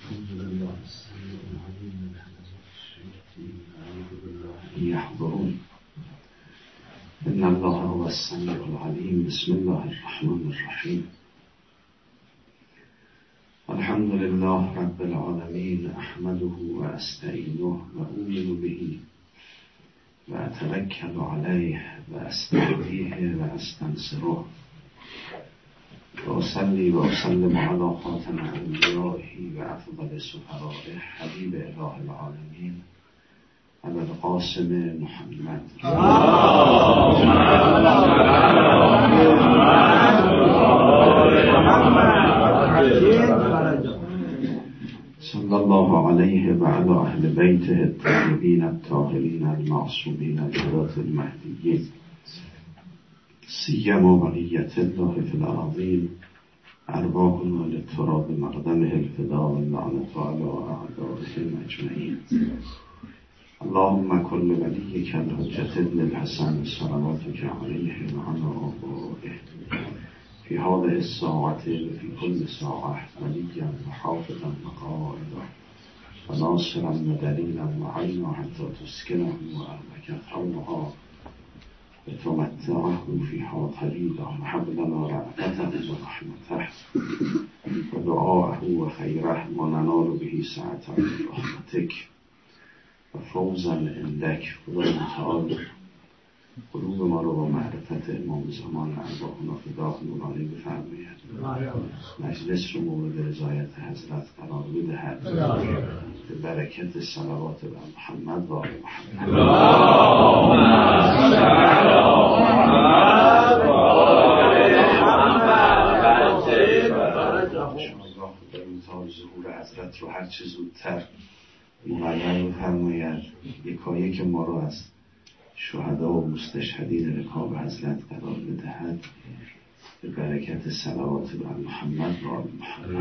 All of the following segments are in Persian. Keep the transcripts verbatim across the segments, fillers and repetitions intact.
الحمد لله السميع العليم من همزات الشياطين أعوذ بالله أن يحضرون إن الله هو السميع العليم بسم الله الرحمن الرحيم الحمد لله رب العالمين أحمده وأستعينه وأؤمن به وأتوكل عليه وأستهديه وأستنصره وأصلي وأسلم على خاتم أنبيائه وأفضل سفرائه حبيب إله العالمين أبي القاسم محمد صلى الله عليه وعلى أهل بيته الطيبين الطاهرين المعصومين الهداة المهديين سيما بقية الله في الأراضين أرواحنا للتراب مقدمه الفداء واللعنة على أعدائهم أجمعين اللهم كل وليك الحجة ابن الحسن صلواتك عليه وعلى آبائه في هذه الساعة وفي كل ساعة وليا وحافظا وقائدا وناصرا ودليلا وعينا حتى تسكنه وأهلك ثورها وتمتعه فيها طويلا وهب لنا رأفته ورحمته ودعاءه وخيره وننال به سعة رحمتك وفوزا عندك خدای متعال قلوب ما رو با معرفت امام زمان ارواحنا فداه نورانی بفرماید مجلس رو مورد رضایت حضرت قرار بدهد به برکت صلوات بر محمد و آل محمد ظهور حضرت رو هر چه زودتر مقرر بفرماید یکایی که ما رو از شهدا و مستشهدین رکاب حضرت قرار بدهد به برکت صلوات بر محمد و آل محمد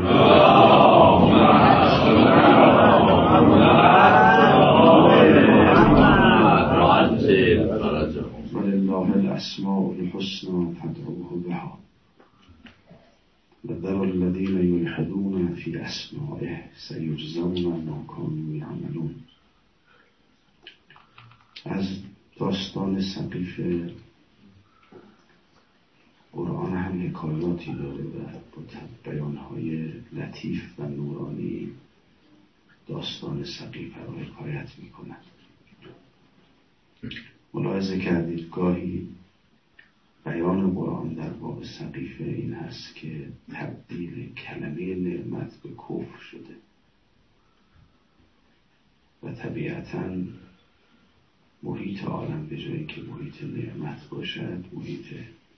ولله الاسماء الحسنى فادعوه بها وذروا الذين يلحدون في اسمائه سيجزون ما كانوا يعملون. از داستان سقیفه قرآن هم حکایاتی داره و با بیانهای لطیف و نورانی داستان سقیفه رو حکایت میکنن. ملاحظه کردید گاهی بیان قرآن در باب سقیفه این هست که تبدیل کلمه نعمت به کفر شده و طبیعتاً محیط عالم به جایی که محیط نعمت باشد محیط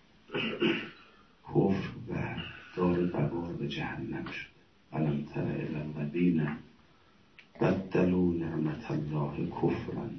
کفر و دار بوار به جهنم شده. الم تر الی الذین بدلوا نعمت الله کفرا،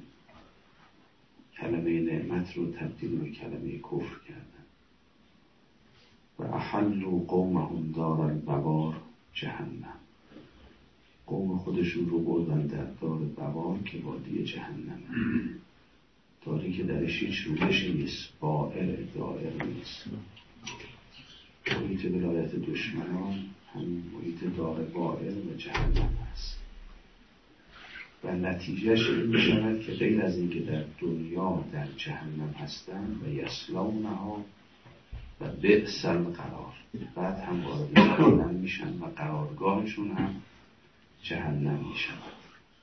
کلمه نعمت رو تبدیل به کلمه کفر کردن. و احلوا قومهم دار البوار جهنم، قوم خودشون رو بردن در دار بوار که وادی جهنم، داری که درش هیچ روشی نیست، بائر دائر نیست. محیط ولایت دشمنان همین محیط دار بائر و جهنم هست و نتیجهش این می شود که غیر از اینکه در دنیا در جهنم هستن و یصلونها و بئس القرار، بعد هم وارد جهنم میشن و قرارگاهشون هم جهنم می شود.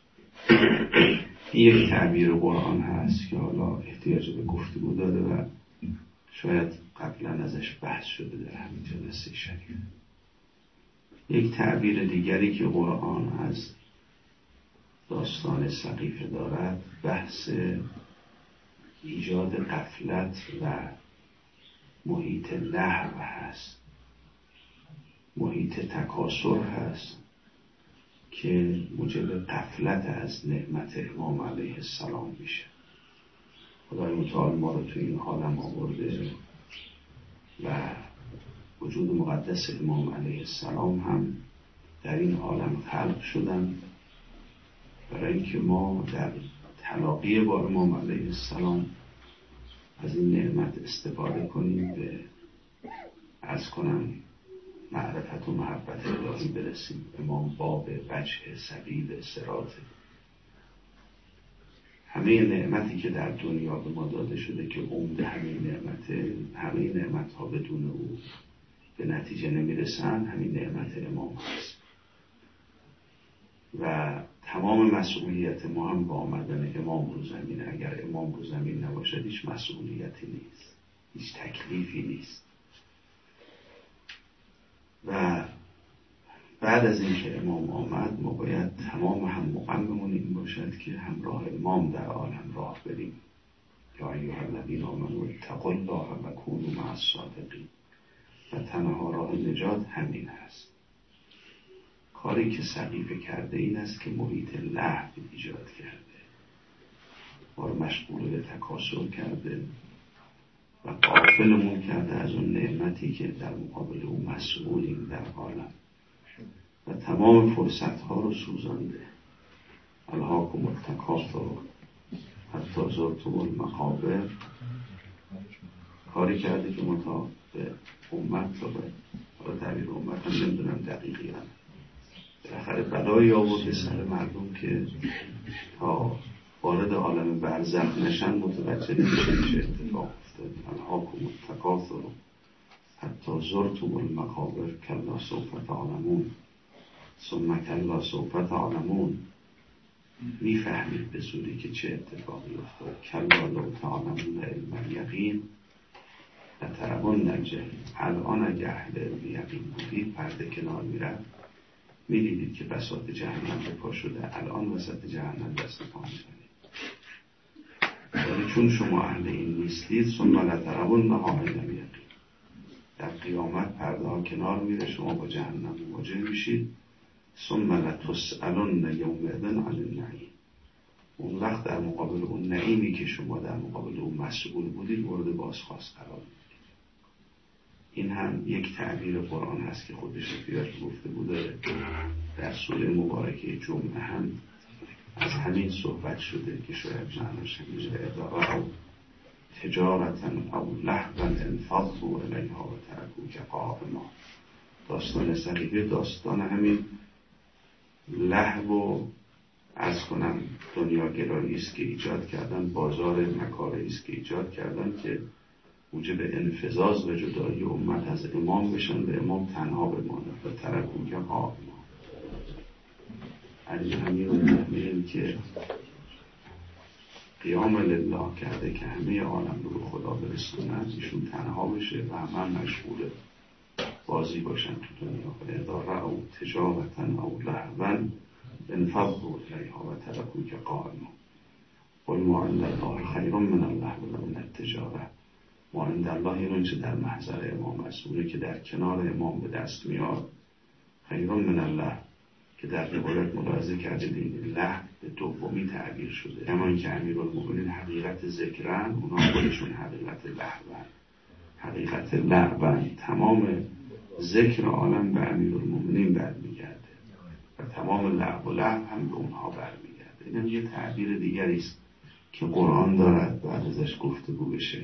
این یک تعبیر قرآن هست که حالا احتیاج به گفتگو داره و شاید قبلا ازش بحث شده در همین جلسه شریف. یک تعبیر دیگری که قرآن از داستان سقیفه دارد بحث ایجاد غفلت و محیط لهو هست، محیط تکاسل هست که موجب غفلت از نعمت امام علیه السلام میشه. خدای متعال ما رو تو این عالم آورده و وجود مقدس امام علیه السلام هم در این عالم خلق شدن برای اینکه ما در تلاقی با امام علیه السلام از این نعمت استفاده کنیم. به عرض کنم معرفت و محبت الهی برسیم. امام باب وجه سبیل صراط. همه نعمتی که در دنیا به ما داده شده که عمده همین نعمته، همه نعمت ها بدون او به نتیجه نمیرسن، همین نعمت امام هست و تمام مسئولیت ما هم با آمدن امام رو زمینه. اگر امام رو زمین نباشد هیچ مسئولیتی نیست، هیچ تکلیفی نیست. و بعد از اینکه امام آمد ما باید تمام هم مقاممون این باشد که همراه امام در عالم راه بریم. یا ایها الذین آمنوا اتقوا الله و کونوا مع الصادقین. و تنها راه نجات همین هست. کاری که سقیفه کرده این است که محیط لهو ایجاد کرده، ما رو مشغول به تکاسل کرده و غافلمون کرده از اون نعمتی که در مقابل اون مسئولیم در عالم و تمام فرصت ها رو سوزانده. الهاکم التکاثر حتی زرتم المقابر. کاری کرده که ما تا به امت تا به حالا تعبیر امت هم نمیدونم دقیقی هم بالاخره بلایی آورده سر مردم که تا وارد عالم برزخ نشن متوجه نمیشه چه اتفاق افتاد. الهاکم التکاثر حتی زرتم المقابر کلا سوف تعلمون ثم کلا سوف تعلمون. میفهمید به زودی که چه اتفاقی افتاد. کلا لو تعلمون علم الیقین لترون الجحیم. الان اگه اهل علم یقین بودید پرده کنار میرفت میدیدید که بساط جهنم به پا شده. الان وسط جهنم دست پا میزنید. ولی چون شما اهل این نیستید ثم لترونها عین الیقین. در قیامت پرده ها کنار میره، شما با جهنم مواجه میشید. ثم لتسألن یومئذ عن النعیم. اون وقت در مقابل اون نعیمی که شما در مقابل اون مسئول بودید مورد بازخواست قرار میگیرید. این هم یک تعبیر قرآن هست که خودش پیاش گفته بوده. در سوره مبارکه جمعه هم از همین صحبت شده که شاید معناش میشه اداره او تجارتا او لهوا انفضوا الیها و ترکوک قائما. داستان صحیفه داستان همین لهو و عرض کنم دنیاگرایی است که ایجاد کردن، بازار مکاری است که ایجاد کردن که موجب انفزاز و جدایی امت از امام بشن، به امام تنها بماند و ترکوک قائما. علی همین رو می‌فهمیم که قیام لله کرده که همه عالم رو به خدا برسونن، ایشون تنها بشه و همه مشغول بازی باشن تو دنیا. و اداره او تجارتا او لهوا انفضوا الیها و ترکوک قائما. قل ما عند الله خیر من اللهو و من التجاره. ما عند الله این چه در محضر امام مسئوله که در کنار امام به دست میاد. خیر من الله که در روایت ملاحظه کردید این لهو به دومی تعبیر شده. اما این که امیرالمومنین حقیقت ذکرن، اونا خودشون حقیقت لهون. حقیقت لهون تمام ذکر عالم به امیرالمومنین برمیگرده و تمام لهو و لهو هم به اونها برمیگرده. این هم یه تعبیر دیگری است که قرآن دارد بعد ازش گفتگو بشه.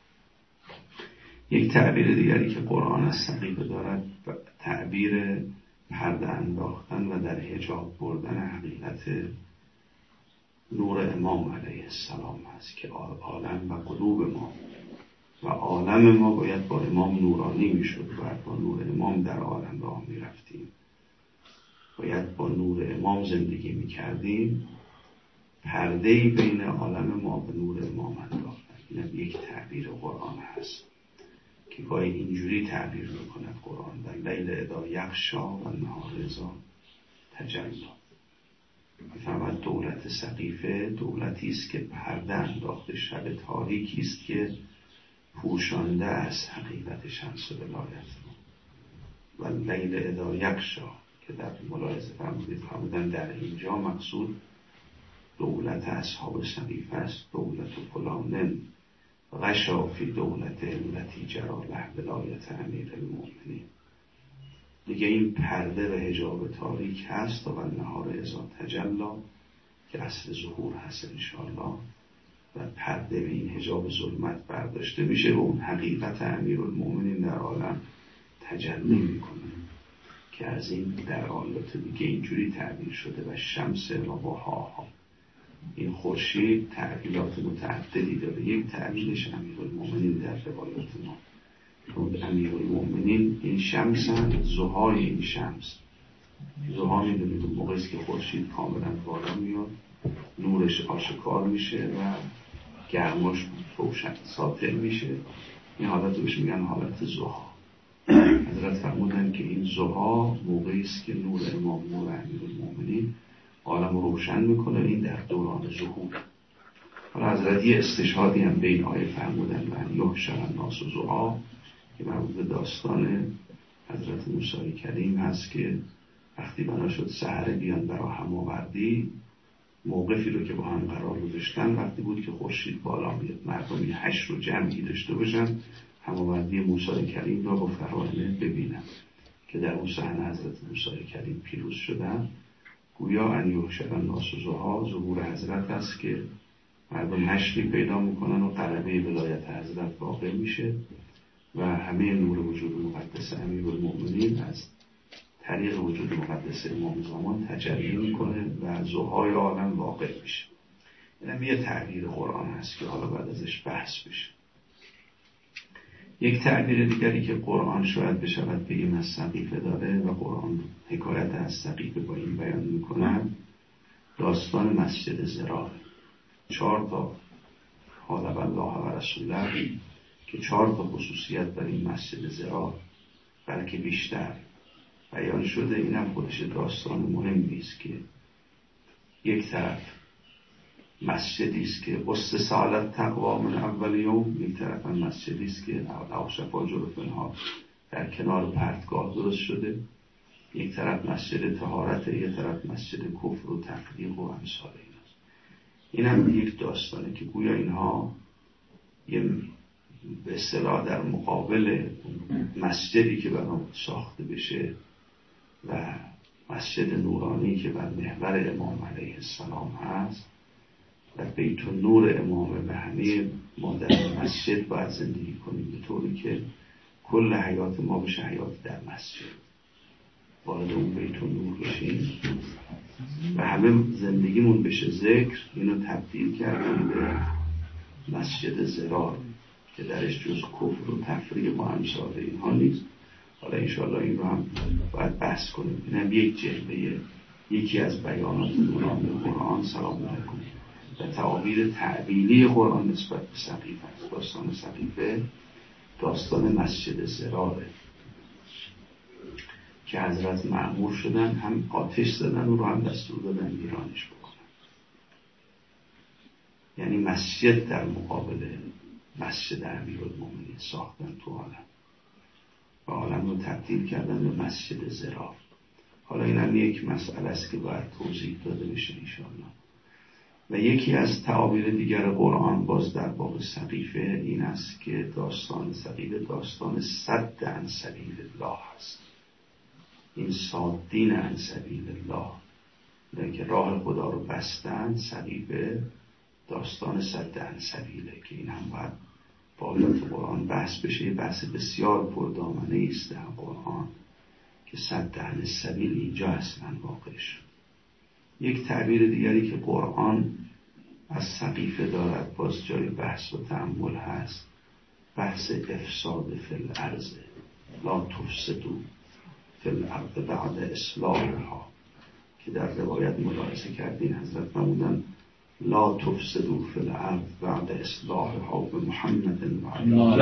یک تعبیر دیگری که قرآن از سقیفه دارد تعبیر پرده انداختن و در حجاب بردن حقیقت نور امام علیه السلام هست که عالم و قلوب ما و عالم ما باید با امام نورانی میشد. باید با نور امام در عالم راه میرفتیم، باید با نور امام زندگی میکردیم. پرده‌ای بین عالم ما و نور امام انداختن. این یک تعبیر قرآن هست که گاهی اینجوری تعبیر میکند قرآن: و لیل اذا یغشا و النهار اذا تجلی. میفهمد دولت سقیفه دولتی است که پرده انداخته، شب تاریکی است که پوشانده از حقیقت شمس ولایت رو. و لیل اذا یغشا که در ملاحظه فرمودید فرمودن در اینجا مقصود دولت اصحاب سقیفه است. دولت فلانن غشا فی دولت التی جرا له ولایت امیر المؤمنین. دیگه این پرده و حجاب تاریک هست و النهار اذا تجلی که اصل ظهور هست انشاءالله و پرده به این حجاب ظلمت برداشته میشه و اون حقیقت امیر المؤمنین در عالم تجلی میکنه. که از این در آیات دیگه اینجوری تعبیر شده و شمس و ضحاها. این خورشید تعبیرات متعددی داره. یک تعبیرش امیرالمومنین در روایات ما، اون امیرالمومنین این شمس هم ضحای این شمس. ضحا میدونید اون موقعی که خورشید کاملا بالا میاد، نورش آشکار میشه و گرماش روشن ساطع میشه. این حالت روش میگن حالت ضحا. حضرت فرمودن که این ضحا موقعی است که نور امام نور امیرالمومنین عالم روشن میکنه. این در دوران ظهور. حالا حضرت یه استشهادی هم به این آیه فرمودن و یحشر الناس ضحا که مربوط به داستان حضرت موسی کلیم هست که وقتی بنا شد سحر بیان برای هماوردی، موقفی رو که با هم قرار گذاشتن وقتی بود که خورشید بالا میاد، مردم یه حشر رو جمعی داشته باشن هماوردی موسی کلیم را با فراعنه ببینن که در اون صحنه حضرت موسی کلیم پیروز شدن. گویا ان یحشر الناس ضحا ظهور حضرت است که مردم حشری پیدا میکنن و غلبه ولایت حضرت واقع میشه و همه نور وجود مقدس امیرالمومنین از طریق وجود مقدس امام زمان تجلی میکنه و ضحای عالم واقع میشه. این یه تعبیر قرآن هست که حالا بعد ازش بحث بشه. یک تعبیر دیگری که قرآن شاید بشود بگیم از سقیفه داره و قرآن حکایت از سقیفه با این بیان میکنه، داستان مسجد ضرار. چهار تا حالب الله و رسوله که چهار تا خصوصیت بر این مسجد ضرار بلکه بیشتر بیان شده. این هم خودش داستان مهمی است که یک طرف مسجدی است که اسس علی تقوا من اول یوم، یک طرف هم مسجدی است که اوصفا جرفنها در کنار پرتگاه درست شده، یک طرف مسجد طهارت، یک طرف مسجد کفر و تفریق و امثال ایناست. این هم یک داستانه که گویا اینها یه به اصطلاح در مقابل مسجدی که برای ساخته بشه و مسجد نورانی که بر محور امام علیه السلام هست و بیت النور امام به همه ما در مسجد باید زندگی کنیم به طوری که کل حیات ما بشه حیات در مسجد، وارد اون بیت النور بشیم و همه زندگیمون بشه ذکر. اینو تبدیل کردیم به مسجد ضرار که درش جز کفر و تفریق و امثال اینها نیست. حالا انشاءالله این رو هم باید بحث کنیم. این هم یک جلوه، یکی از بیانات نورانی قرآن سلام علیکم و تعابیر تعبیلی قرآن نسبت به سقیفه است. داستان سقیفه داستان مسجد ضراره که حضرت مأمور شدن هم آتش زدن و رو هم دستور دادن ویرانش بکنن. یعنی مسجد در مقابل مسجد امیرالمومنین ساختن تو عالم و عالم رو تبدیل کردن به مسجد ضرار. حالا این هم یک مسئله است که باید توضیح داده بشه انشاءالله. و یکی از تعابیر دیگر قرآن باز در باب سقیفه این است که داستان سقیفه داستان صد عن سبیل الله است. این صادین عن سبیل الله، یعنی که راه خدا رو بستن. سقیفه داستان صد عن سبیله که این هم باید با آیات قرآن بحث بشه. بحث بسیار پردامنه است در قرآن که صد عن سبیل اینجا اصلا واقع شد. یک تعبیر دیگری که قرآن از سقیفه دارد باز جای بحث و تأمل هست، بحث افساد فی الارض، لا تفسدوا فی الارض بعد اصلاحها، که در روایت ملاحظه کردین حضرت فرمودن لا تفسدوا فی الارض بعد اصلاحها به محمد و علی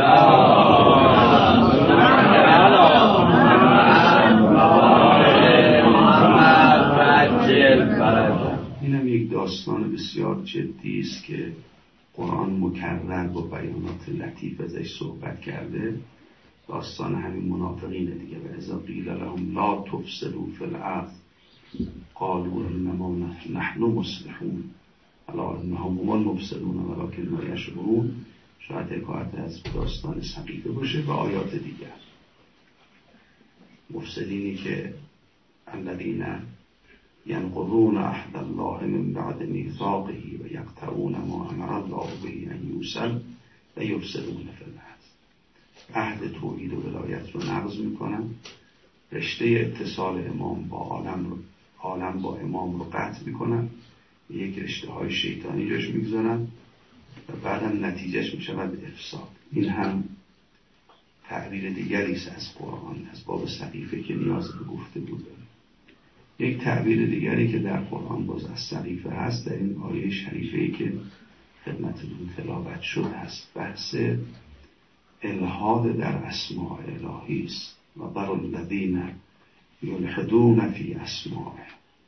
این هم یک داستان بسیار جدی است که قرآن مکرر با بیانات لطیف ازش صحبت کرده. داستان همین منافقین دیگه. و اذا قیل لهم لا تفسدوا فی الارض قالوا انما نحن مصلحون الا انهم هم المفسدون ولکن لا یشعرون. شاید حکایت از داستان سقیفه باشه و آیات دیگر. مفسدینی که الذین ینقضون عهد الله من بعد میثاقه و یقطعون ما امر الله به ان یوصل و یفسدون فی الارض. عهد توحید و ولایت رو نقض میکنن، رشته اتصال امام با عالم رو عالم با امام رو قطع میکنن، یک رشته های شیطانی جاش میگذارن و بعد هم نتیجهش میشود افساد. این هم تعبیر دیگری است از قرآن، از باب سقیفه که نیاز به گفته بود. یک تعبیر دیگری که در قرآن باز از سقیفه هست در این آیه شریفه‌ای که خدمتتون تلاوت شد هست، بحث الحاد در اسماء الهی است. و بر الذین یلحدون فی اسمائه.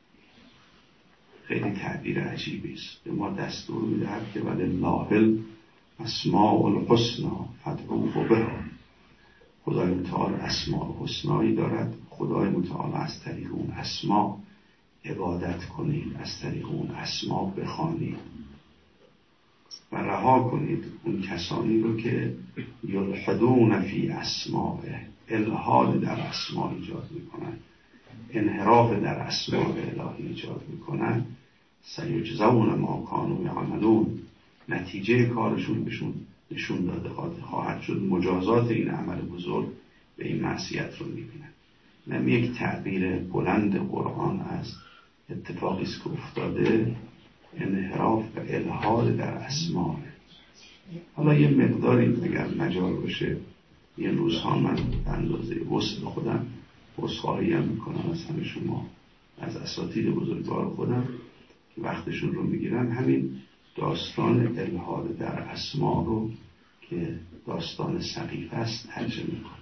خیلی تعبیر عجیبی است، به ما دستور میدهد که ولله الاسماء الحسنی فادعوه بها. خدای متعال اسماء حسنایی دارد، خدای متعال از طریق اون اسما عبادت کنید، از طریق اون اسما بخوانید و رها کنید اون کسانی رو که یلحدون فی اسمائه، الحاد در اسما ایجاد میکنن، انحراف در اسماء الهی ایجاد میکنن. سیجزون ما کانوا یعملون، نتیجه کارشون بهشون نشون داده خواهد شد، مجازات این عمل بزرگ به این معصیت رو میبینن. نمی یک تعبیر بلند قرآن از اتفاقی است که افتاده، انحراف و الحاد در اسماء. حالا یه مقداری اگر مجال باشه یه روزها من به اندازه وسع خودم عذرخواهی هم میکنم از همه شما، از اساتید بزرگوار خودم که وقتشون رو میگیرن، همین داستان الحاد در اسما رو که داستان سقیفه است ترجمه میکنم.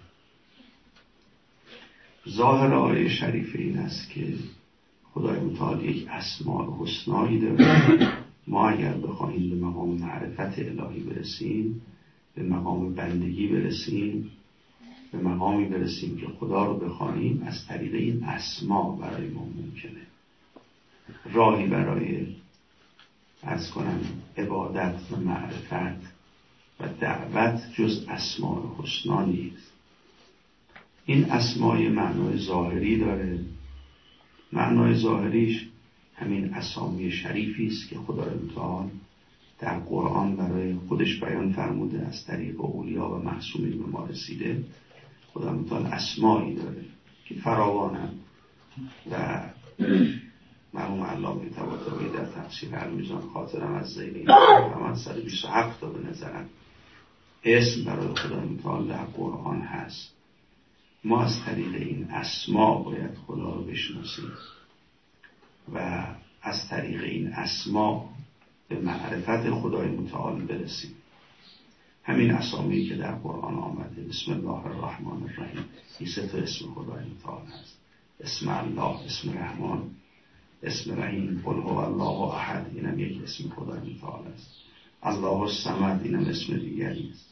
ظاهر آیه شریفه این است که خدای متعال یک اسماء حسنایی داره. ما اگر بخواهیم به مقام معرفت الهی برسیم، به مقام بندگی برسیم، به مقامی برسیم که خدا رو بخوانیم، از طریق این اسما برای ما ممکنه. راهی برای عرض کنم عبادت و معرفت و دعوت جز اسماء حسنا نیست. این اسمای معنای ظاهری داره. معنای ظاهریش همین اسامی شریفی است که خدای متعال در قرآن برای خودش بیان فرموده، از طریق اولیا و معصومین به ما رسیده. خدای متعال اسمایی داره که فراوانند و مرحوم علامه طباطبایی در تفسیر المیزان خاطرم از ذیل این فرمان صد و بیست و هفت تا به نظرم اسم برای خدای متعال در قرآن هست. ما از طریق این اسما باید خدا رو بشناسیم و از طریق این اسما به معرفت خدای متعال برسیم. همین اسامی که در قرآن آمده، بسم الله الرحمن الرحیم، این سه تا اسم خدای متعال هست. اسم الله، اسم رحمان، اسم رحیم. قل هو الله احد، اینم یک اسم خدای متعال است. الله الصمد، اینم اسم دیگری است.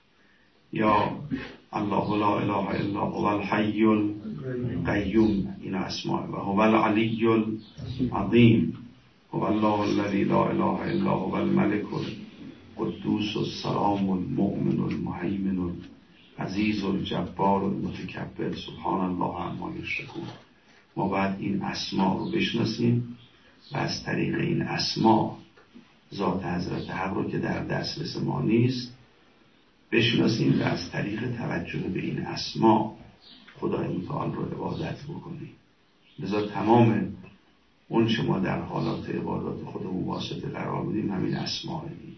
یا الله لا اله الا هو الحی القیوم، این اسماء. و هو العلی العظیم، هو الله الذی لا اله الا هو الملك القدوس السلام المؤمن المهیمن العزیز الجبار المتکبر سبحان الله عما یشرکون. ما باید این اسما رو بشناسیم و از طریق این اسما ذات حضرت حق رو که در دسترس ما نیست بشناسیم و از طریق توجه به این اسما خدای متعال رو عبادت بکنیم. لذا تمام اون چه ما در حالات عبادات خودمون واسطه قرار بدیم همین اسماء دیگه.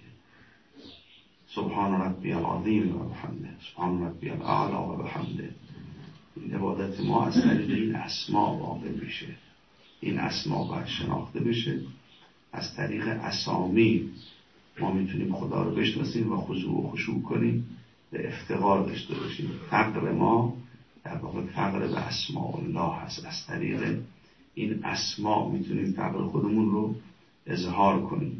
سبحان ربی العظیم و بحمده، سبحان ربی الاعلی و بحمده. این عبادت ما از طریق این اسما واقع میشه. این اسما باید شناخته بشه. از طریق اسامی ما میتونیم خدا رو بشناسیم و خضوع و خشوع کنیم، به افتقار داشته باشیم. فقر ما در واقع فقر به اسماء الله هست. از طریق این اسما میتونیم فقر خودمون رو اظهار کنیم.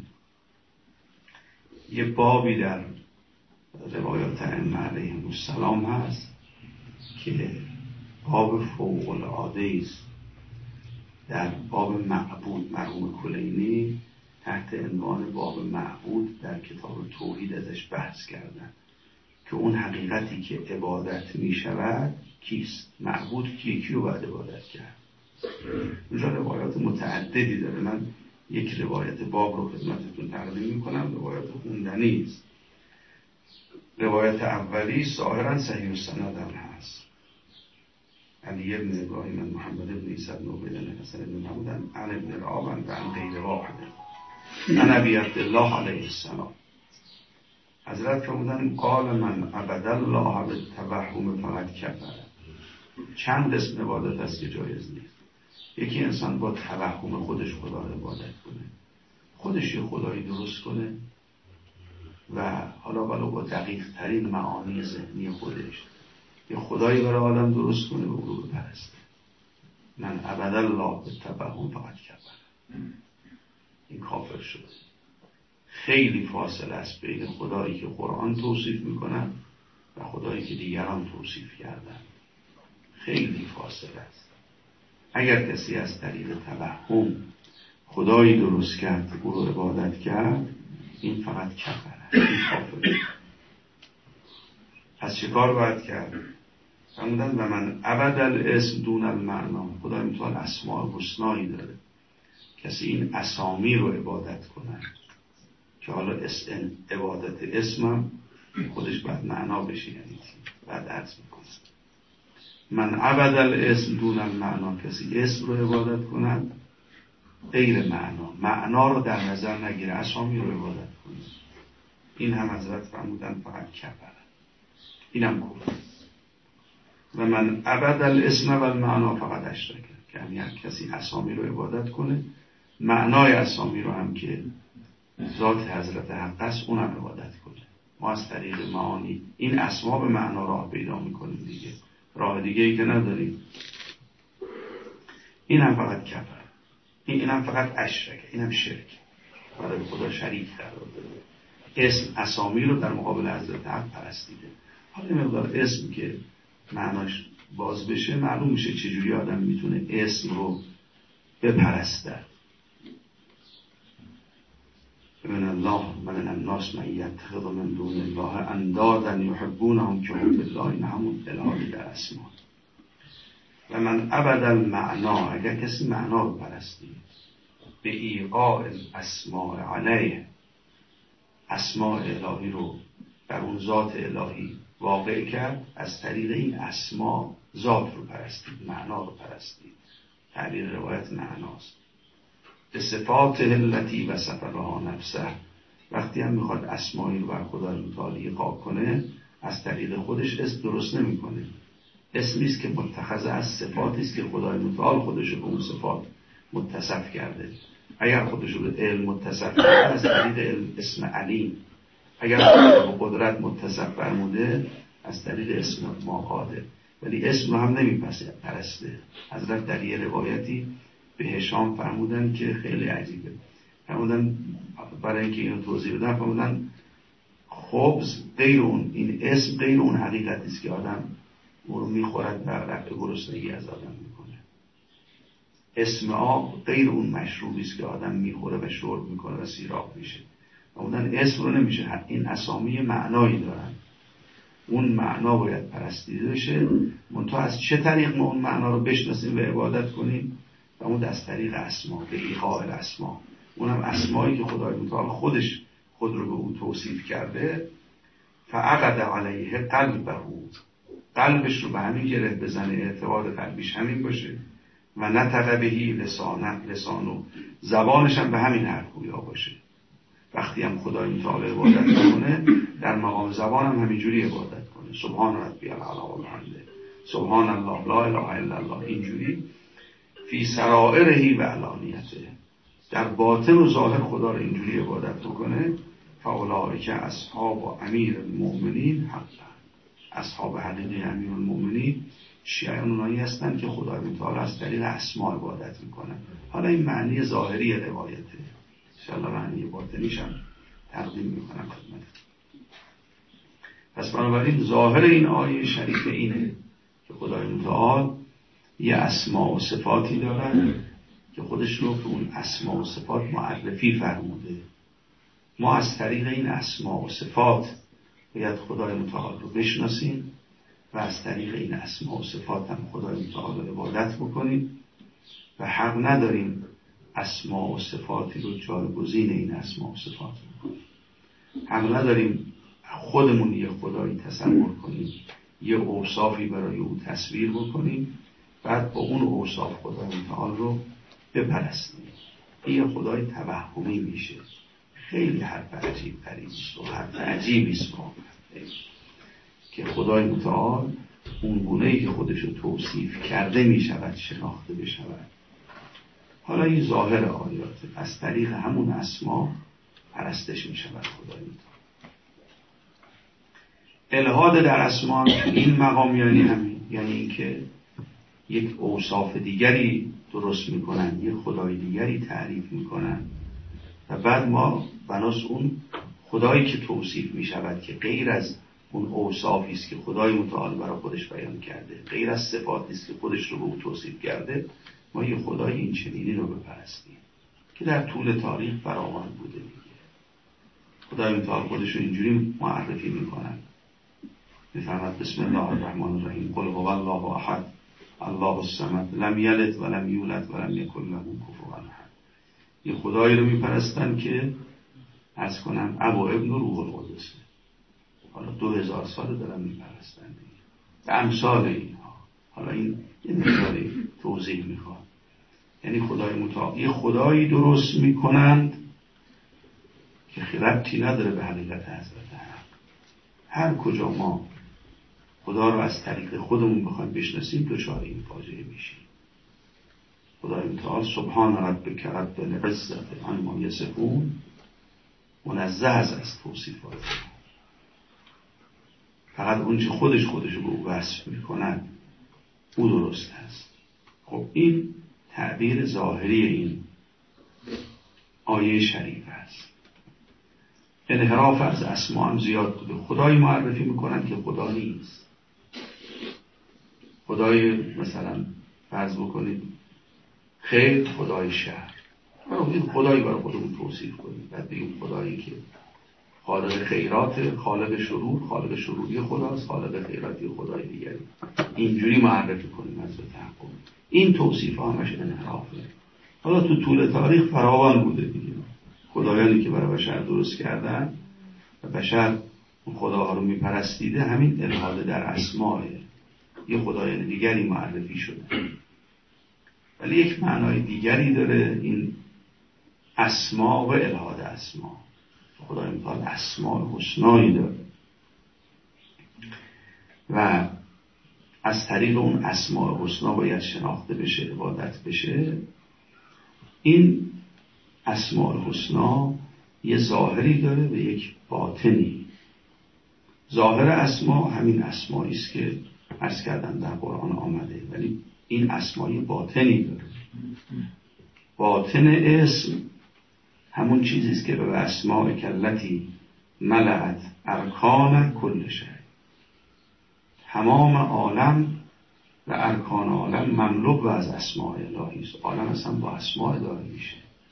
یه بابی در روایات ائمه علیهم السلام هست که باب فوق العاده است. در باب معبود، مرحوم کلینی تحت عنوان باب معبود در کتاب توحید ازش بحث کردن که اون حقیقتی که عبادت می شود کیست؟ معبود کیه؟ کیو باید عبادت کرد؟ اونجا روایات متعددی داره. من یک روایت باب رو خدمتتون تقدیم می کنم. روایات خوندنی است. روایت اولی ظاهرا صحیح السند هم هست. علی ابن ابراهیم محمد ابن عیسی بن عبید حسن ابن محمود عن ابن العاب و عن غیر واحد عن ابی عبدالله علیه السلام. حضرت فرمودن قال من عبد الله بالتوهم فقط کفر. چند قسم عبادت است که جایز نیست. یکی انسان با توهم خودش خدا رو عبادت کنه، خودش یه خدایی درست کنه و حالا ولو با دقیق ترین معانی ذهنی خودش یه خدایی برای آدم درست کنه و او رو بپرسته. من عبد الله بالتوهم فقط کفر، این کافر شد. خیلی فاصله است بین خدایی که قرآن توصیف میکنن و خدایی که دیگران توصیف کردن. خیلی فاصله است. اگر کسی از طریق توهم خدایی درست کرد او رو عبادت کرد، این فقط کفر است، این کافر. پس چه کار باید کرد؟ فرمودن و من عبد الاسم دون المعنا. خدا میتوان اسماء حسنایی داره، کسی این اسامی رو عبادت کنه که حالا اسم عبادت اسمم خودش باید معنا بشه، یعنی بعد عرض میکنه من عبد الاسم دون المعنا، کسی اسم رو عبادت کنه غیر معنا، معنا رو در نظر نگیره، اسامی رو عبادت کنه، این هم حضرت فرمودن فقط کفر، اینم کفر. و من عبد الاسم و المعنا فقط اشرک، یعنی هر کسی اسامی رو عبادت کنه، معنای اسامی رو هم که ذات حضرت حق است اونم عبادت کنه. ما از طریق معانی این اسما به معنا راه پیدا میکنیم دیگه، راه دیگه ای که نداریم. این هم فقط کفر، این اینم فقط اشرک، اینم شرک، برای خدا شریک قرار داده. اسم اسامی رو در مقابل حضرت حق پرستیده. حالا این مقدار اسم که معناش باز بشه معلوم میشه چجوری آدم میتونه اسم رو بپرسته. من الله من الناس من یتخذ من دون الله اندادا یحبونهم کحب الله، این همون الهی در اسما. و من عبد المعنا، اگر کسی معنا رو پرستی به ایقاع اسماء علیه، اسماء الهی رو در اون ذات الهی واقع کرد، از طریق این اسما ذات رو پرستید، معنا رو پرستید. تعبیر روایت معناست. به صفات التی وصف لها نفسه، وقتی هم میخواد اسمایی رو بر خدای متعال ایقاع کنه از طریق خودش اسم درست نمیکنه. اسمی است که متخذ از صفاتی است که خدای متعال خودش رو به اون صفات متصف کرده. اگر خودش رو به علم متصف کرده از طریق علم اسم علیم، اگر خودش رو به قدرت متصف فرموده از طریق اسم ما قادر، ولی اسم رو هم نمیپرسته. حضرت در یه روایتی به هشام فرمودن که خیلی عجیبه، فرمودن برای اینکه اینو توضیح بدن فرمودن خبز غیر اون، این اسم غیر اون حقیقتی است که آدم اون رو میخورد و رفع گرسنگی از آدم میکنه. اسم آب غیر اون مشروبی است که آدم میخوره و شرب میکنه و سیراب میشه. فرمودن اسم رو نمیشه، این اسامی معنایی دارن، اون معنا باید پرستیده بشه. منتها از چه طریق ما اون معنا رو بشناسیم و عبادت کنیم؟ و اون از طریق اسما، به ایقاع الاسما. اونم اسمایی که خدای متعال خودش خود رو به اون توصیف کرده. فعقد علیه قلبه، قلبش رو به همین گره بزنه، اعتقاد قلبیش همین باشه. و نطق بهی لسانه، لسانو زبانش هم به همین حرف گویا باشه. وقتی هم خدای متعال عبادت کنه در مقام زبان هم همینجوری عبادت کنه، سبحان ربی الاعلی و بحمده، سبحان الله لا اله الا الله، اینجوری. فی سرائره و علانیته، در باطن و ظاهر خدا رو اینجوری عبادت بکنه. فاولئک اصحاب و امیر المؤمنین حقا، اصحاب حقیقی امیر المؤمنین شیعیان اونایی هستن که خدای متعال از طریق اسما عبادت میکنن. حالا این معنی ظاهری روایته، انشاءالله معنی باطنیش هم تقدیم میکنم خدمت. پس بنابراین ظاهر این آیه شریف اینه که خدای متعال یه اسما و صفاتی دارن که خودش رو به اون اسما و صفات معرفی فرموده. ما از طریق این اسما و صفات باید خدای متعال رو بشناسیم و از طریق این اسما و صفات هم خدای متعال رو عبادت بکنیم و حق نداریم اسما و صفاتی رو جایگزین این اسما و صفات بکنیم. حق نداریم خودمون یه خدایی تصور کنیم، یه اوصافی برای او تصویر بکنیم بعد با اون اوصاف خدای متعال رو بپرستیم. این خدای توهمی میشه. خیلی حرف عجیب غریبیست و حرف عجیبیست که خدای متعال اون گونه‌ای که خودش رو توصیف کرده میشود شناخته بشود. حالا این ظاهر آیاته، از طریق همون اسما پرستش میشود خدای متعال. الحاد در اسما این مقام یعنی همین، یعنی اینکه یک اوصاف دیگری درست میکنن، یک خدای دیگری تعریف میکنن و بعد ما بناس اون خدایی که توصیف میشود که غیر از اون اوصافی است که خدای متعال برای خودش بیان کرده، غیر از صفاتی است که خودش رو به او توصیف کرده، ما یه خدای این چنینی رو بپرستیم که در طول تاریخ فراوان بوده دیگه. خدای متعال خودش رو اینجوری معرفی میکنن، میفرماد بسم الله الرحمن الرحیم قل هو الله احد الله الصمد لم یلد ولم یولد ولم یکن له کفوا احد. یه خدایی رو میپرستن که عرض کنم اب و ابن روح القدس. حالا دو هزار سال دارن میپرستن به امثال اینها. حالا این یه مقداری توضیح میخواد. یعنی خدای متعال یه خدایی درست میکنند که ربطی نداره به حقیقت حضرت حق. هر کجا ما خدا رو از طریق خودمون بخوایم بشناسیم دچار این فاجعه میشیم. خدای متعال سبحان ربک رب العزة عما یصفون منزه از توصیفات. فقط اون چه خودش خودش رو به او وصف میکند او درست است. خب این تعبیر ظاهری این آیه شریف است. انحراف از اسما هم زیاد بوده. خدای معرفی میکنن که خدا نیست. خدای مثلا فرض بکنید خیر، خدای شر. این خدایی برای خودمون توصیف کنید، بعد بگیم خدایی که خالق خیرات، خالق شرور، خالق شروری خداست، خالق خیراتی خدای دیگری. اینجوری معرفی کنیم از تحقق. این توصیف همش انحرافه. حالا تو طول تاریخ فراوان بوده دیگه. خدایانی که برای بشر درست کردن و بشر اون خداها رو میپرستیده، همین الحاد در اسماء یه خدای دیگری معرفی شده. ولی یک معنای دیگری داره این اسما و الحاد اسما. خدای متعال اسماء حسنایی داره و از طریق اون اسماء حسنا باید شناخته بشه، عبادت بشه. این اسماء حسنا یه ظاهری داره و یک باطنی. ظاهر اسما همین اسمایی است که عرض کردم در قرآن آمده، ولی این اسمای باطنی داره. باطن اسم همون چیزی است که به اسماء کلتی ملأت ارکان کل شیء. تمام عالم و ارکان عالم مملو از اسماء الهی است. عالم اصلا با اسماء الهی میشه.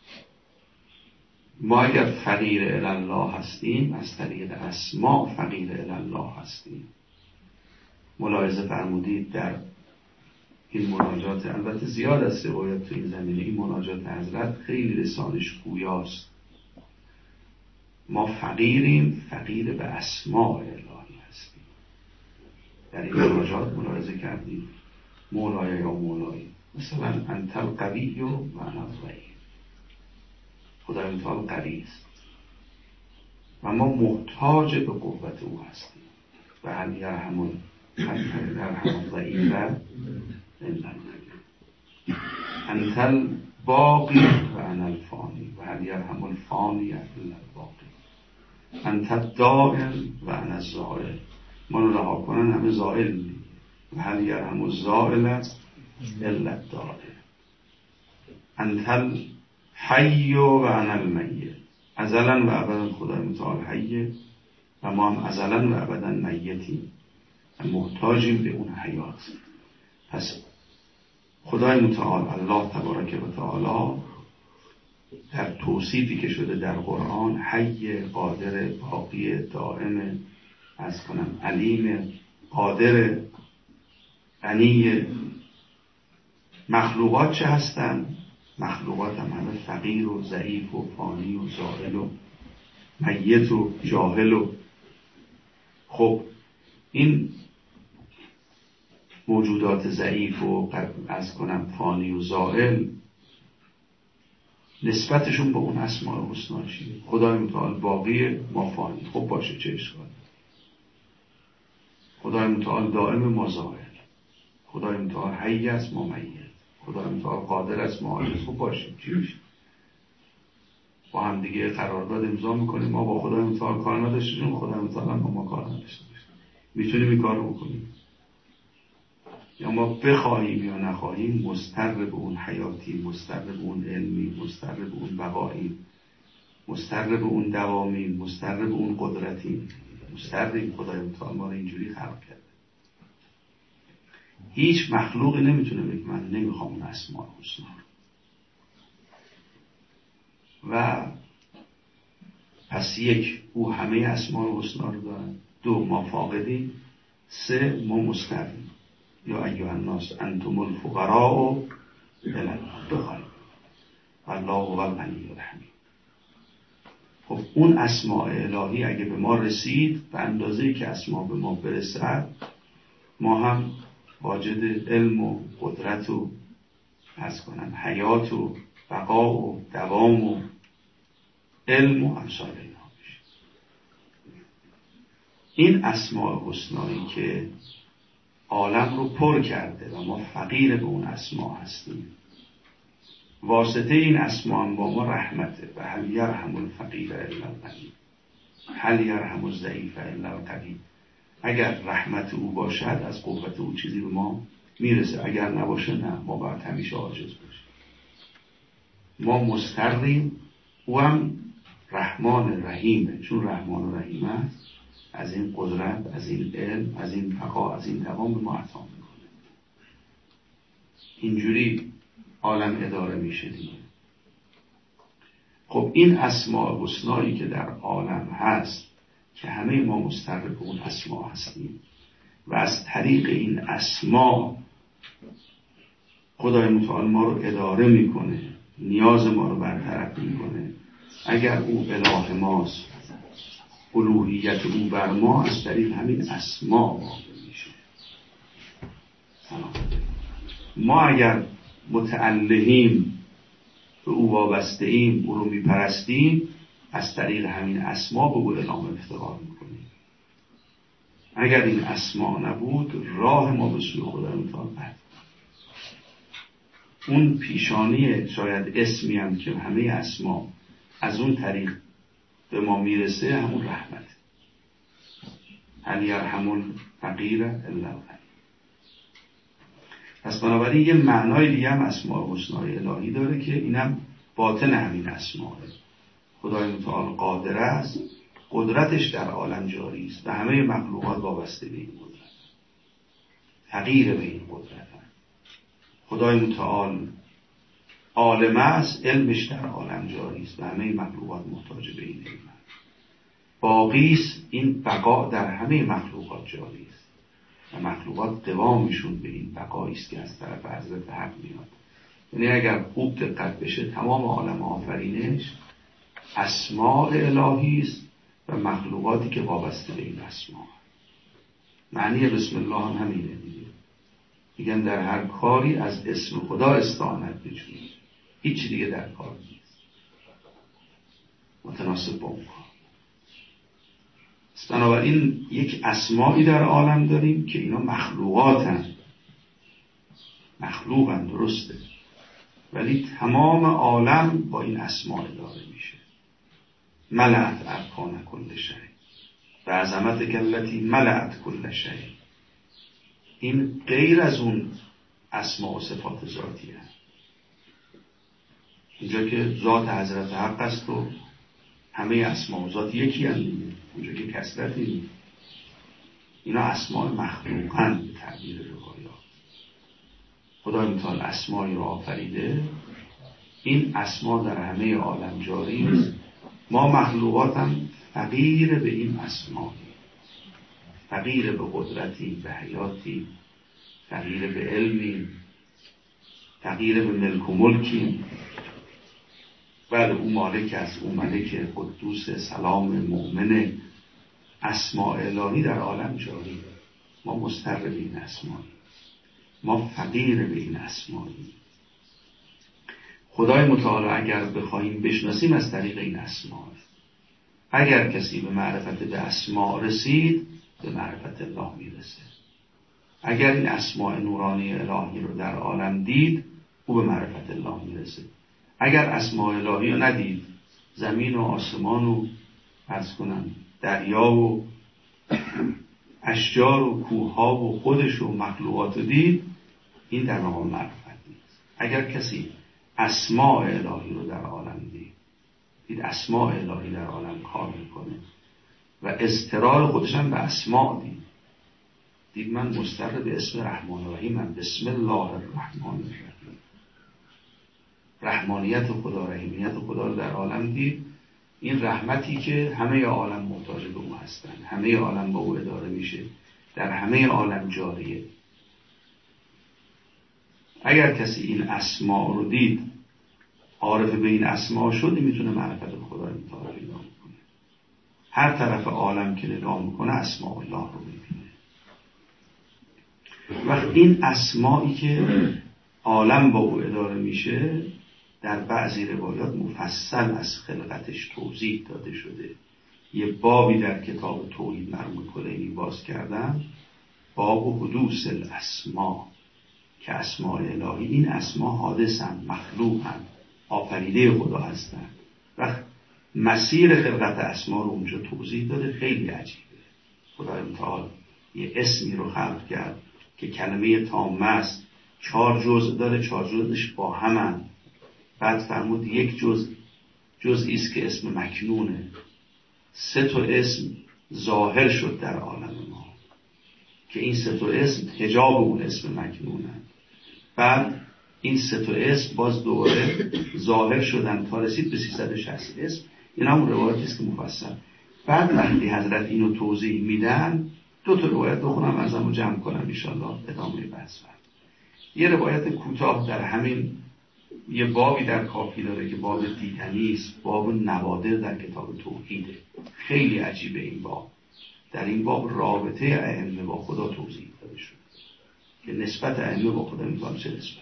ما اگر فقیر الی الله هستیم، از طریق اسماء فقیر الی الله هستیم. ملاحظه فرمودید در این مناجات، البته زیاد از روایت تو این زمینه، این مناجات حضرت خیلی لسانش گویاست. ما فقیریم، فقیر به اسماء الهی هستیم. در این مناجات ملاحظه کردیم مولای یا مولایی، مثلا انت القوی و انا الضعیف. خدای متعال قوی است و ما محتاج به قوت او هستیم. و هل یرحم الضعیف الا انت الباقی و انا الفانی و هل یرحم الفانی الا الباقی انت الدائم و انا الزائل. ما رو رها کنن همه زائل میگه. و هل یرحم الزائل الا الدائم انت الحی و انا المیت. ازلا و ابدا خدای متعال حیه و ما هم ازلا و ابدا میتیم، محتاجیم به اون حیات. پس خدای متعال الله تبارک و تعالی در توصیفی که شده در قرآن حی، قادر، باقی، دائم، از کنم علیم، قادر، غنی. مخلوقات چه هستن؟ مخلوقات هم همه فقیر و ضعیف و فانی و زائل و میت و جاهل و خب این موجودات ضعیف و از کنم فانی و زائل نسبتشون به اون اسماء الحسنا چیه؟ خدای متعال باقی، ما فانی. خب باشه، چه اشکالی؟ خدای متعال دائم، ما زائل. خدای متعال حی است، ما میت. خدای متعال قادر است، ما عاجز. خب باشه، چی میشه؟ با هم دیگه قرارداد امضا میکنیم، ما با خدای متعال کار نداشتیم، خدای متعال هم با ما کار نداشتیم. میتونیم این کار رو بکنیم؟ یا ما بخواهیم یا نخواهیم مضطر به اون حیاتی، مضطر به اون علمی، مضطر به اون بقایی، مضطر به اون دوامی، مضطر به اون قدرتی، مضطر این خدای متعال ما رو اینجوری خلق کرده. هیچ مخلوقی نمیتونه بگه من نمیخوام اون اسماء الحسنا رو. و پس یک، او همه اسماء الحسنا رو دارن. دو، ما فاقدیم. سه، ما مضطریم. یا ایها الناس انتم الفقراء الی الله بخواهیم والله هو الغنی الحمید. خب اون اسماء الهی اگه به ما رسید به اندازه‌ای که اسماء به ما برسد، ما هم واجد علم و قدرت و از کنم حیات و بقا و دوام و علم و امثال اینها میشه. این اسماء حسنایی که عالم رو پر کرده و ما فقیر به اون اسما هستیم، واسطه این اسما هم با ما رحمته. و هل یرحم الفقیر الا الغنی، هل یرحم الضعیف الا القوی. اگر رحمت او باشد از قوت او چیزی به ما میرسه، اگر نباشه نه، ما باید همیشه عاجز باشیم. ما مضطریم، او هم رحمان رحیمه. چون رحمان و رحیم است، از این قدرت، از این علم، از این بقا، از این دوام به ما عطا میکنه. اینجوری عالم اداره میشه دیگه. خب این اسماء حسنایی که در عالم هست که همه ما مضطر به اون اسما هستیم و از طریق این اسما خدای متعال ما رو اداره میکنه، نیاز ما رو برطرف میکنه. اگر او اله ماست، الوهیت او بر ما از طریق همین اسما واقع میشه. ما اگر متعلهیم، به او وابسته ایم، او رو میپرستیم، از طریق همین اسما به او اعلام افتقار میکنیم. اگر این اسما نبود، راه ما به سوی خدا متعال بد. اون پیشانی شاید اسمی هم که همه اسما از اون طریق به ما میرسه، همون رحمت. هل یرحم الفقیر الا الغنی. پس بنابراین یه معنای دیگه هم اسماء الحسنای الهی داره که اینم باطن همین اسماء. خدای متعال قادر است، قدرتش در عالم جاری است و همه مخلوقات وابسته به این قدرت، فقیر به این قدرت. خدای متعال عالم است، علمش در عالم جاری است و همه مخلوقات محتاج به این علم. باقی است، این بقا در همه مخلوقات جاری است و مخلوقات قوامشون به این بقایی است که از طرف حضرت حق میاد. یعنی اگر خوب دقت بشه، تمام عالم آفرینش اسماء الهی است و مخلوقاتی که وابسته به این اسماء. معنی بسم الله هم همینه دیگه. میگن در هر کاری از اسم خدا استعانت بجویید، هیچ دیگه در کار نیست متناسب با اون کار. بنابراین یک اسمایی در عالم داریم که اینا مخلوقاتن، مخلوقن، درسته، ولی تمام عالم با این اسما اداره میشه. ملأت ارکان کل شیء و عظمت کلتی ملأت کل شیء. این غیر از اون اسما و صفات ذاتی هست. اینجا که ذات حضرت حق است و همه اسما و ذات یکی هم دیگه، اونجا که کثرتی نیست. اینا اسماء مخلوقن به تعبیر روایات. خدای متعال اسمایی رو آفریده، این اسما در همه عالم جاری است. ما مخلوقات هم فقیر به این اسما، فقیر به قدرتی، به حیاتی، فقیر به علمی، فقیر به ملک و ملکی. بله، او مالک است، او ملک قدوس سلام مؤمن. اسماء الهی در عالم جاری، ما مضطر به این اسما. ما فقیر به این اسماییم. خدای متعال اگر بخواهیم بشناسیم از طریق این اسما. اگر کسی به معرفت به اسما رسید به معرفت الله میرسه. اگر این اسماء نورانی الهی رو در عالم دید او به معرفت الله میرسه. اگر اسماء الهی رو ندید، زمین و آسمان و عرض کنم دریا و اشجار و کوه‌ها و خودش و مخلوقات رو دید، این در مقام معرفت نیست. اگر کسی اسماء الهی رو در عالم دید، دید اسماء الهی در عالم کار میکنه و اضطرار خودش هم به اسماء دید، دید من مستقر به اسم رحمان الرحیم، من بسم الله الرحمن الرحیم، رحمانیت خدا، رحیمیت خدا رو در عالم دید. این رحمتی که همه عالم محتاج به او هستن، همه عالم با او اداره میشه، در همه عالم جاریه. اگر کسی این اسما رو دید، عارف به این اسما شد، میتونه معرفت خدا رو متعال پیدا کنه. هر طرف عالم که نگاه میکنه اسماء الله رو میبینه. وقت این اسمایی که عالم با او اداره میشه در بعضی روایات مفصل از خلقتش توضیح داده شده. یه بابی در کتاب توحید مرحوم کلینی باز کردن، باب حدوث الاسما، که اسماء الهی این اسما حادثن، مخلوقن، آفریده خدا هستن. و مسیر خلقت اسما رو اونجا توضیح داده. خیلی عجیبه. خدای متعال یه اسمی رو خلق کرد که کلمه تامه است، چهار جزء داره، چهار جزءش با همن. بعد فرمود یک جزء جزئی است که اسم مکنونه. سه تا اسم ظاهر شد در عالم ما که این سه تا اسم حجاب اون اسم مکنونه. بعد این سه تا اسم باز دوباره ظاهر شدن تا رسید به سیصد و شصت اسم. این هم روایتی است که مفصل. بعد وقتی حضرت اینو توضیح میدن، دو تا روایت بخونم ازمو جمع کنم ان شاء الله ادامه بحث. یه روایت کوتاه در همین یه بابی در کافی داره که باب دیدنی است، باب نوادر در کتاب توحیده. خیلی عجیبه این باب. در این باب رابطه ائمه با خدا توضیح داده شده که نسبت ائمه با خدا میگن چه نسبتی.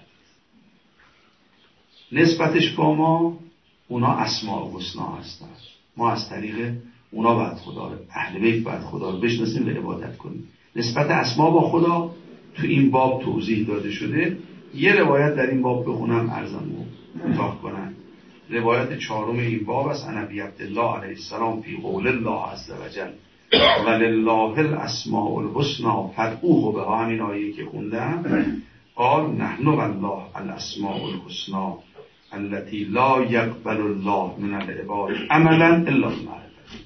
نسبتش با ما، اونا اسماء الحسنا هستن. ما از طریق اونا باید خدا رو، اهل بیت باید خدا رو بشناسیم و عبادت کنیم. نسبت اسما با خدا تو این باب توضیح داده شده. یه روایت در این باب بخونم عرضمو کوتاه کنم. روایت چهارم این باب است. عن ابی عبدالله علیه السلام فی قول الله عز وجل ولله الاسماء الحسنى فادعوه بها، همین آیه‌ای که خوندم. قال نحن والله الاسماء الحسنى التي لا يقبل الله من العباد عملا الا بمعرفته.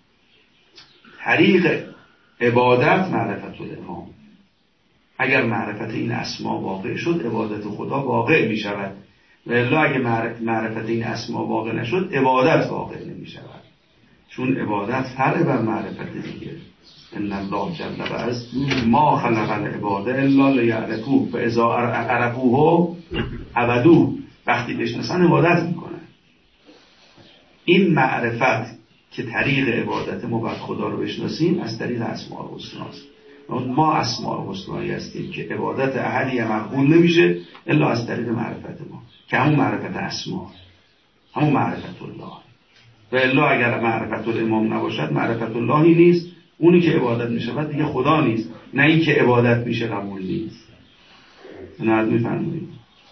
طریق عبادت معرفت الامام. اگر معرفت این اسما واقع شد، عبادت خدا واقع می شود. و الا اگه معرفت این اسما واقع نشد، عبادت واقع نمی شود. چون عبادت فرع بر معرفت دیگه. ان الله جل و عز ما خلق العباد الا لیعرفوه فاذا عرفوه عبدوه. وقتی بشناسن عبادت میکنن. این معرفت که طریق عبادت ما باید خدا رو بشناسیم از طریق اسماء الحسنا است. ما اسماء الحسنایی هستیم که عبادت احدی مقبول نمیشه الا از طریق معرفت ما، که همون معرفت اسما، همون معرفت الله. و الا اگر معرفت الامام نباشد معرفت اللهی نیست. اونی که عبادت میشود دیگه خدا نیست، نه این که عبادت میشه قبول نیست. نه میفهمید؟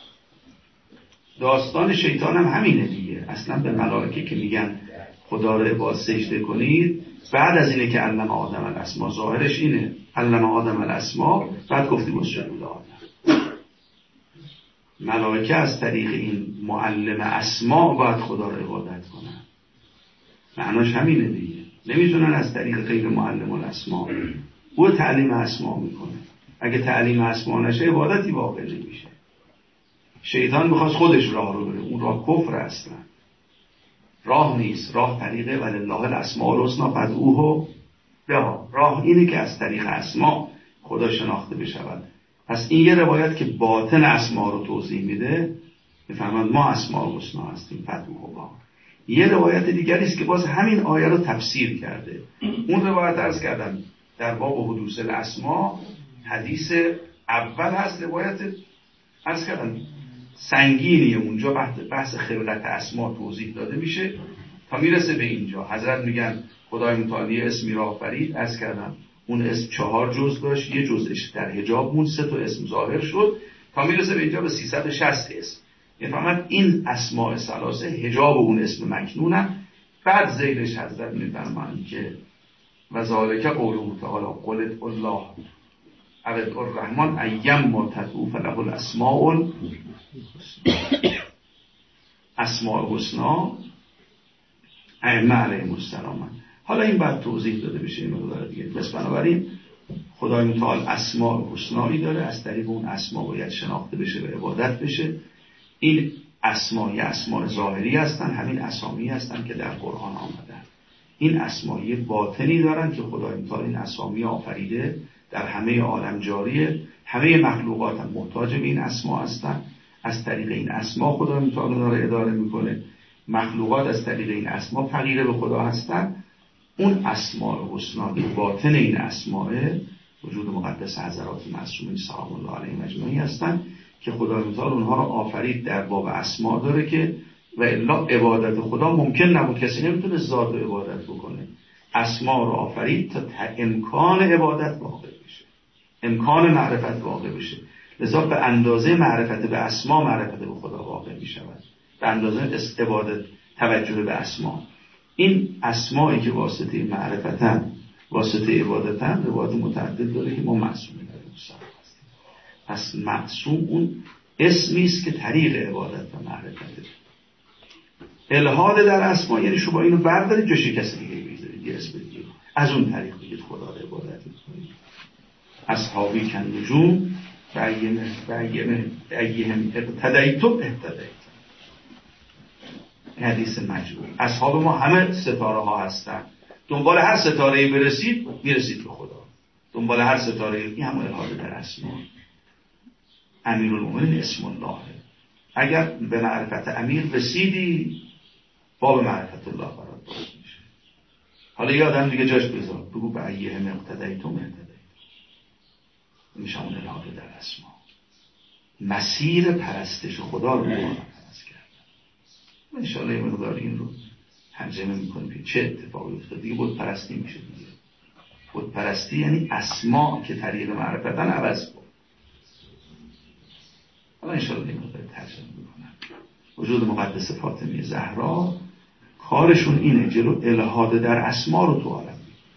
داستان شیطان هم همینه دیگه. اصلا به ملائکه که میگن خدا رو عبادت سجده کنید، بعد از اینه که علم آدم الاسما، ظاهرش اینه علم آدم الاسما، بعد گفتیم اسجدوا لآدم. ملائکه از طریق این معلم اسما باید خدا رو عبادت کنن. معناش همینه دیگه. نمیتونن از طریق غیر معلم الاسما. او تعلیم اسما میکنه. اگه تعلیم اسما نشه عبادتی واقع نمیشه. شیطان میخواست خودش راه رو بره. اون راه کفر اصلا راه نیست. راه طریقه ولله الاسماء الحسنى فادعوه بها. راه اینه که از طریق اسما خدا شناخته بشود. پس این یه روایت که باطن اسما رو توضیح میده، بفهمند ما اسماء الحسنى هستیم فادعوه بها. یه روایت دیگری است که باز همین آیه رو تفسیر کرده. اون روایت عرض کردم در باب حدوث الاسما، حدیث اول هست روایت عرض کردم سنگینی، اونجا بحث خلقت اسما توضیح داده میشه تا میرسه به اینجا. حضرت میگن خدای متعالی اسمی را آفرید، عرض کردم اون اسم چهار جز داشت، یه جزش در حجاب مون، سه تا اسم ظاهر شد تا میرسه به اینجا به سیصد و شصت اسم. یعنی فقط این اسماء ثلاثه حجاب اون اسم مکنونن. بعد زیرش حضرت میفرمایند که و ذالک قوله تعالی قل ادعوا الله او ادعوا الرحمن ایما تدعوا فله الاسماء الحسنی. اسماء حسنا ائمه علیهم السلام. حالا این بعد توضیح داده بشه این مقدار دیگه. بس بنابراین خدای متعال اسماء حسنایی داره، از طریق اون اسما باید شناخته بشه و عبادت بشه. این اسماء اسماء ظاهری هستن، همین اسامی هستن که در قرآن آمدن. این اسماء باطنی دارن که خدای متعال این اسامی آفریده، در همه عالم جاریه، همه مخلوقات هم محتاج به این اسما هستن. از طریق این اسما خدای متعال داره اداره میکنه. مخلوقات از طریق این اسما فقیر به خدا هستن. اون اسماء حسنا که باطن این اسماء وجود مقدس حضرات معصومین سلام الله علیهم اجمعین هستن که خدای متعال اونها رو آفرید در باب اسما داره که و الا عبادت خدا ممکن نبود، کسی نمیتونه ذات رو عبادت بکنه. اسما رو آفرید تا امکان عبادت واقع بشه، امکان معرفت واقع بشه. لذا به اندازه معرفت به اسما معرفت به خدا واقع می شود، به اندازه عبادت توجه به اسما. این اسمایی که واسطه معرفتن، واسطه عبادتن، روایت متعدد داره که ما معصومین هستیم. پس معصوم اون اسمی است که طریق عبادت و معرفته. الحاد در اسما یعنی شما اینو بردارید جاش کسی دیگه بذارید، یه اسم دیگه از اون طریق بگید خدا رو عبادت می‌کنید. اصحابی کن نجوم بایمه بایمه ایهم اقتدیتم اهتدیت. حدیث مجموع. اصحاب ما همه ستاره ها هستن، دنبال هر ستاره‌ای برسید میرسید به خدا. دنبال هر ستاره‌ای، این هم الهاد در اسما. امیرالمومنین اسم الله. اگر به معرفت امیر رسیدی باب معرفت الله برات باز میشه. حالا یه آدم دیگه جاش بذار، بگو به ایهم اقتدیتم اهتدیت. میشه اون الهاد در اسما. مسیر پرستش خدا رو قرآن پرست کرد. انشاءالله یه مقدار این رو ترجمه میکنیم که چه اتفاقی افتاد. دیگه بود پرستی میشه دیگه. بود پرستی یعنی اسما که طریق معرفتن عوض بود. حالا انشاءالله این مقدار ترجمه میکنم. وجود مقدس فاطمه زهرا کارشون اینه جلو الهاد در اسما رو تو عالم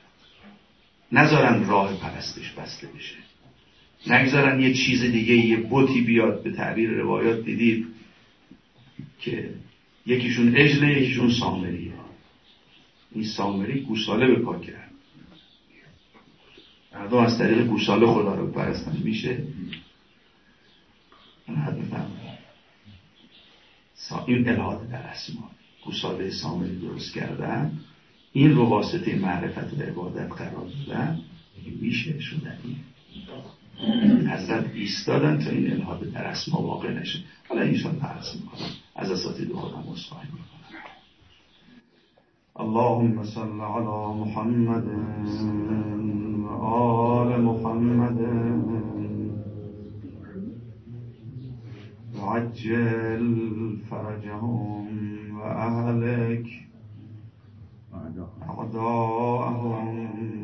نذارن راه پرستش بسته بشه، نگذارن یه چیز دیگه، یه بتی بیاد. به تعبیر روایات دیدید که یکیشون عجله، یکیشون سامریه. این سامری گوساله به پا کرد. مردم از طریق گوساله خدا رو پرستن میشه. من حد میفهم این الهاد در اسما. گوساله سامری درست کردن، این رو واسطه معرفت و عبادت قرار دادن، میشه شدنیه. حضرت ایستادن تا این الهاد در اسما واقع نشه. حالا اینشان پرست میکنم، از اساتید خودم عذرخواهی میکنم. اللهم صل علی محمد و آل محمد و عجل فرجهم و اهلک اعداءهم